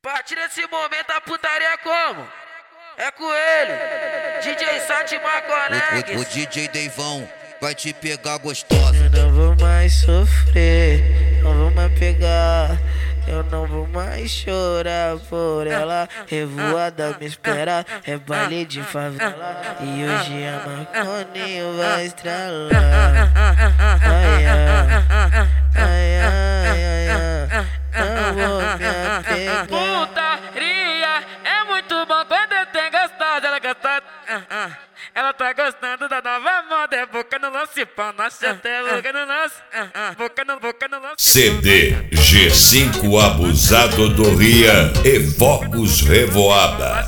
Partir desse momento a putaria é como? É com ele, DJ Sati Maconex. O DJ Deivão vai te pegar gostosa. Eu não vou mais sofrer, não vou mais pegar. Eu não vou mais chorar por ela. Revoada me espera, é baile de favela. E hoje a Marconinho vai estralar. Ai, ai, ai, ai, ai, não vou me apegar. Putaria é muito bom quando eu tenho gostado. Ela gosta, ela tá gostando da nova moda. É boca no lance, pau na chata. É boca no lance, boca no lance. CD G5 Abusado do Ria e Focos Revoada.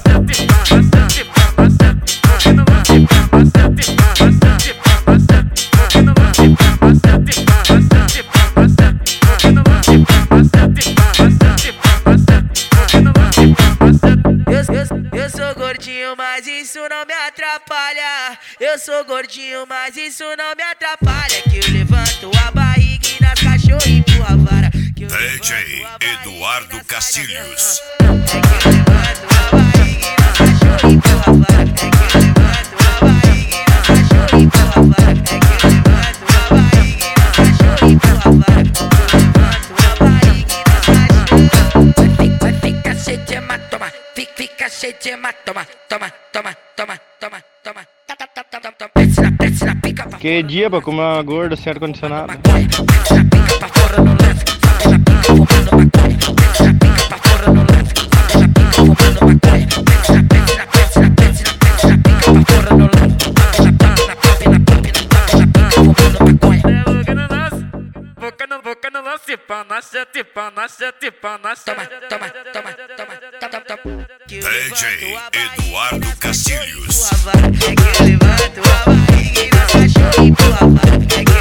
Eu sou gordinho, mas isso não me atrapalha. Eu sou gordinho, mas isso não me atrapalha. Que eu levanto a barriga e nas cachorro e empurro a vara. DJ Eduardo Castilhos. É que eu levanto a barriga e nas cachorro e empurro a vara. É que eu levanto a barriga e nas cachorro e empurro a vara. É que eu levanto a barriga e nas cachorro e empurro a vara. Eu levanto a barriga e nas cachorro. Vai ficar cheio de hematoma, fica cheio de hematoma. Toma, toma, toma, toma, toma. Desce na pica pra Que dia pra comer uma gorda sem ar-condicionado? desce na pica pra fora no lance. Desce na pica fumando maconha. Desce na pica pra fora no lance. Desce na pica fumando maconha. Desce na pica pra fora no lance. Desce na pica fumando maconha. Boca no lance, pau na chata, pau na chata, pau na chata. Toma, toma, toma, toma, toma. DJ Eduardo Castilhos. É que eu levanto a barriga e nas cachorro e empurro a vara.